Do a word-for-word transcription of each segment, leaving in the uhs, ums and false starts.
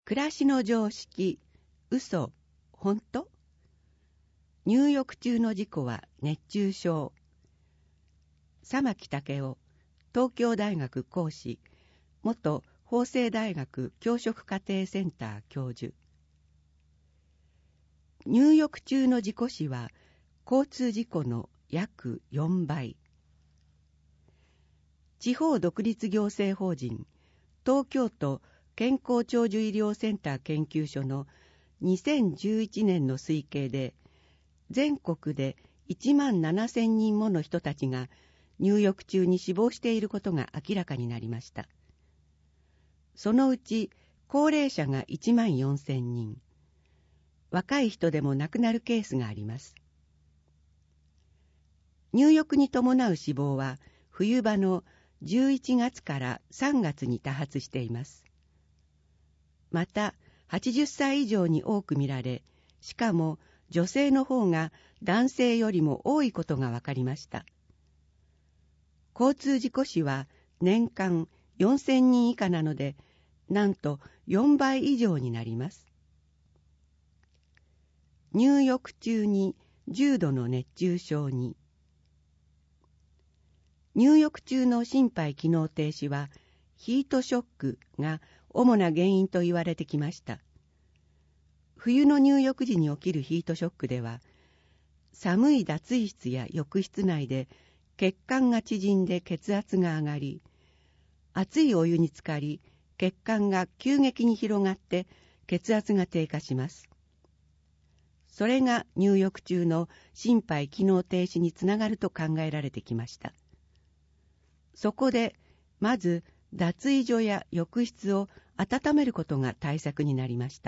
暮らしの常識、嘘、本当？入浴中の事故は熱中症。佐牧武夫、東京大学講師、元法政大学教職課程センター教授。入浴中の事故死は交通事故の約よんばい。地方独立行政法人東京都健康長寿医療センター研究所のにせんじゅういちねんの推計で、全国でいちまんななせんにんもの人たちが入浴中に死亡していることが明らかになりました。そのうち高齢者がいちまんよんせんにん、若い人でも亡くなるケースがあります。入浴に伴う死亡は冬場のじゅういちがつからさんがつに多発しています。また、はちじゅっさい以上に多く見られ、しかも女性の方が男性よりも多いことが分かりました。交通事故死は年間よんせんにん以下なので、なんとよんばい以上になります。入浴中に重度の熱中症に。入浴中の心肺機能停止はヒートショックが主な原因と言われてきました。冬の入浴時に起きるヒートショックでは、寒い脱衣室や浴室内で血管が縮んで血圧が上がり、熱いお湯に浸かり血管が急激に広がって血圧が低下します。それが入浴中の心肺機能停止につながると考えられてきました。そこで、まず脱衣所や浴室を温めることが対策になりました。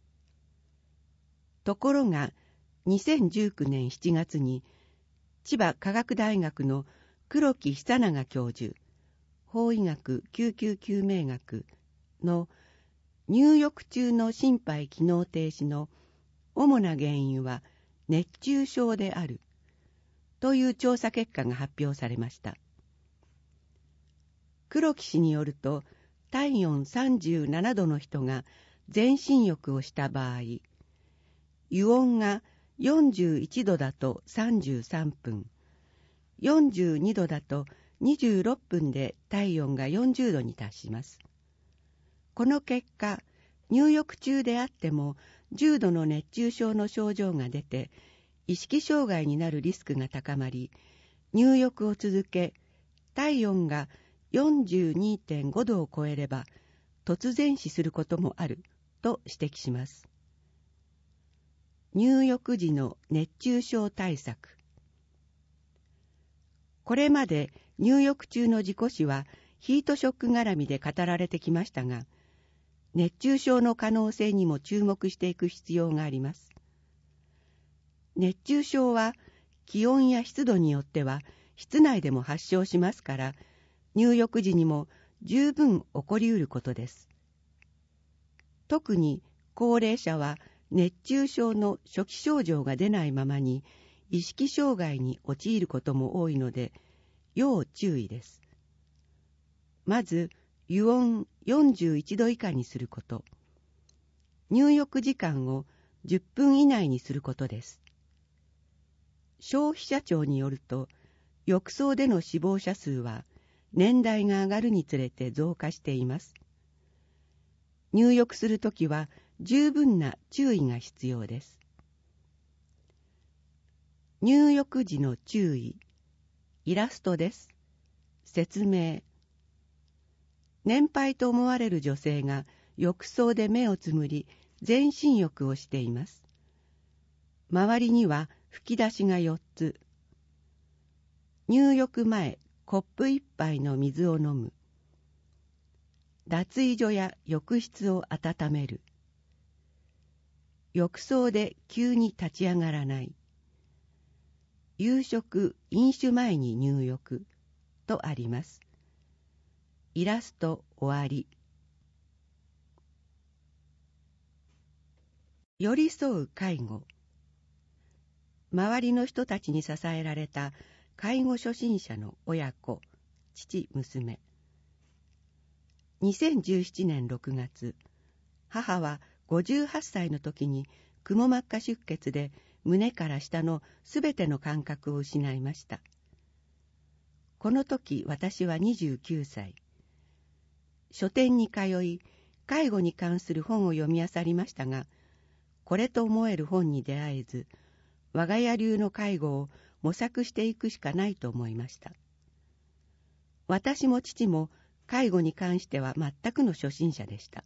ところが、にせんじゅうきゅうねんしちがつに、千葉科学大学の黒木久永教授、法医学救急救命学の入浴中の心肺機能停止の主な原因は熱中症であるという調査結果が発表されました。黒木氏によると、体温さんじゅうななどの人が全身浴をした場合、湯温がよんじゅういちどだとさんじゅうさんぷん、よんじゅうにどだとにじゅうろっぷんで体温がよんじゅうどに達します。この結果、入浴中であっても重度の熱中症の症状が出て、意識障害になるリスクが高まり、入浴を続け、体温が よんじゅうにてんごどを超えれば、突然死することもあると指摘します。入浴時の熱中症対策。これまで入浴中の事故死はヒートショック絡みで語られてきましたが、熱中症の可能性にも注目していく必要があります。熱中症は気温や湿度によっては室内でも発症しますから、入浴時にも十分起こりうることです。特に高齢者は熱中症の初期症状が出ないままに意識障害に陥ることも多いので、要注意です。まず、湯温よんじゅういちど以下にすること。入浴時間をじゅっぷん以内にすることです。消費者庁によると、浴槽での死亡者数は年代が上がるにつれて増加しています。入浴するときは十分な注意が必要です。入浴時の注意。イラストです。説明。年配と思われる女性が浴槽で目をつむり、全身浴をしています。周りには吹き出しがよっつ。入浴前、コップ一杯の水を飲む。脱衣所や浴室を温める。浴槽で急に立ち上がらない。夕食、飲酒前に入浴とあります。イラスト終わり。寄り添う介護。周りの人たちに支えられた介護初心者の親子、父、娘。にせんじゅうななねんろくがつ、 母はごじゅうはっさいの時にくも膜下出血で胸から下のすべての感覚を失いました。この時私はにじゅうきゅうさい。書店に通い、介護に関する本を読み漁りましたが、これと思える本に出会えず、我が家流の介護を模索していくしかないと思いました。私も父も介護に関しては全くの初心者でした。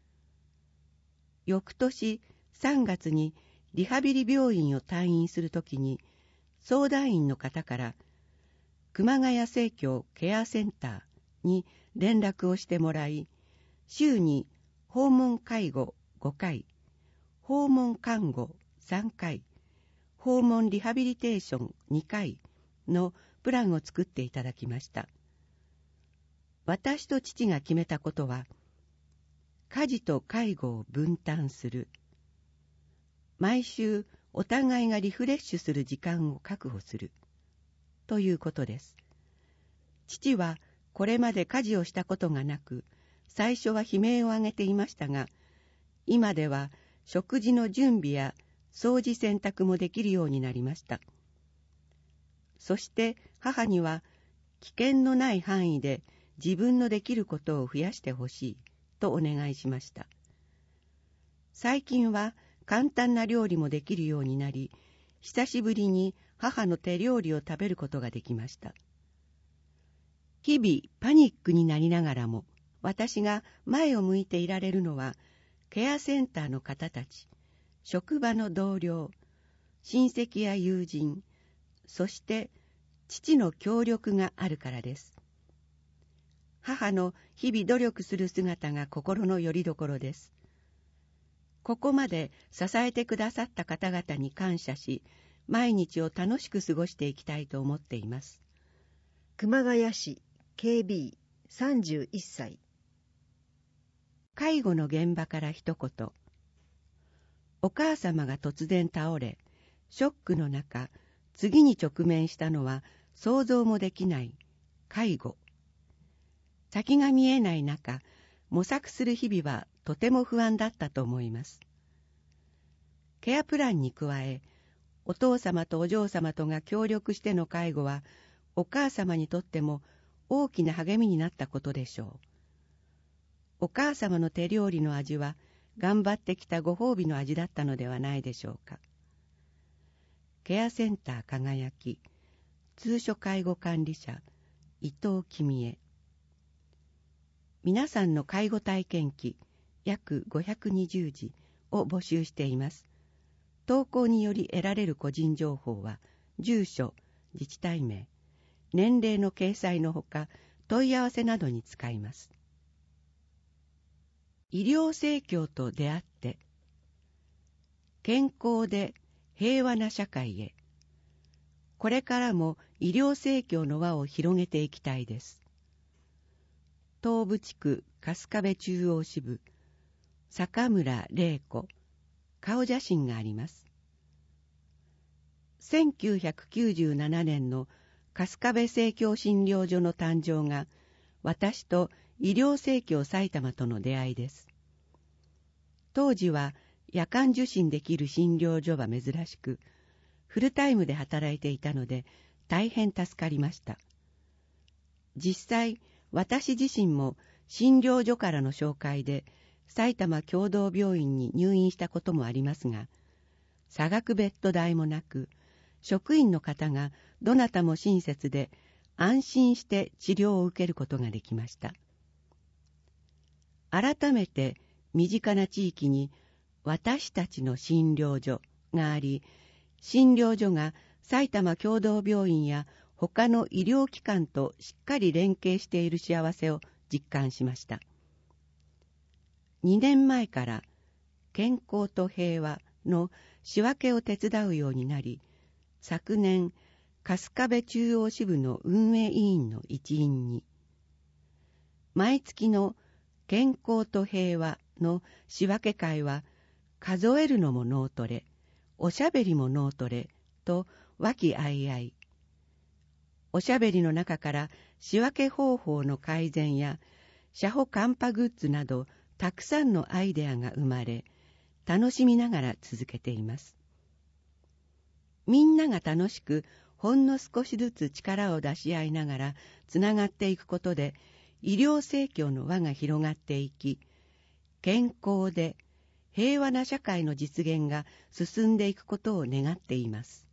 翌年さんがつにリハビリ病院を退院するときに、相談員の方から熊谷生協ケアセンターに連絡をしてもらい、週に訪問介護ごかい、訪問看護さんかい、訪問リハビリテーションにかいのプランを作っていただきました。私と父が決めたことは、家事と介護を分担する。毎週お互いがリフレッシュする時間を確保する。ということです。父はこれまで家事をしたことがなく、最初は悲鳴を上げていましたが、今では食事の準備や掃除洗濯もできるようになりました。そして母には危険のない範囲で自分のできることを増やしてほしいとお願いしました。最近は簡単な料理もできるようになり、久しぶりに母の手料理を食べることができました。日々パニックになりながらも、私が前を向いていられるのは、ケアセンターの方たち、職場の同僚、親戚や友人、そして父の協力があるからです。母の日々努力する姿が心の拠り所です。ここまで支えてくださった方々に感謝し、毎日を楽しく過ごしていきたいと思っています。 熊谷市 ケービーさんじゅういっさい。 介護の現場から一言。お母様が突然倒れ、ショックの中、次に直面したのは想像もできない介護。先が見えない中、模索する日々はとても不安だったと思います。ケアプランに加え、お父様とお嬢様とが協力しての介護は、お母様にとっても大きな励みになったことでしょう。お母様の手料理の味は、頑張ってきたご褒美の味だったのではないでしょうか。ケアセンター輝き、通所介護管理者、伊藤君恵。皆さんの介護体験記、約ごひゃくにじゅうじを募集しています。投稿により得られる個人情報は、住所、自治体名、年齢の掲載のほか、問い合わせなどに使います。医療生協と出会って、健康で平和な社会へ。これからも医療生協の輪を広げていきたいです。東部地区春日部中央支部、坂村玲子、顔写真があります。せんきゅうひゃくきゅうじゅうななねんの春日部生協診療所の誕生が、私と医療生協埼玉との出会いです。当時は夜間受診できる診療所は珍しく、フルタイムで働いていたので大変助かりました。実際、私自身も診療所からの紹介で埼玉協同病院に入院したこともありますが、差額ベッド代もなく、職員の方がどなたも親切で安心して治療を受けることができました。改めて身近な地域に私たちの診療所があり、診療所が埼玉協同病院や他の医療機関としっかり連携している幸せを実感しました。にねんまえから健康と平和の仕分けを手伝うようになり、昨年春日部中央支部の運営委員の一員に。毎月の健康と平和の仕分け会は、数えるのも脳トレ、おしゃべりも脳トレと和気あいあい。おしゃべりの中から仕分け方法の改善や、車保カンパグッズなどたくさんのアイデアが生まれ、楽しみながら続けています。みんなが楽しく、ほんの少しずつ力を出し合いながらつながっていくことで、医療盛況の輪が広がっていき、健康で平和な社会の実現が進んでいくことを願っています。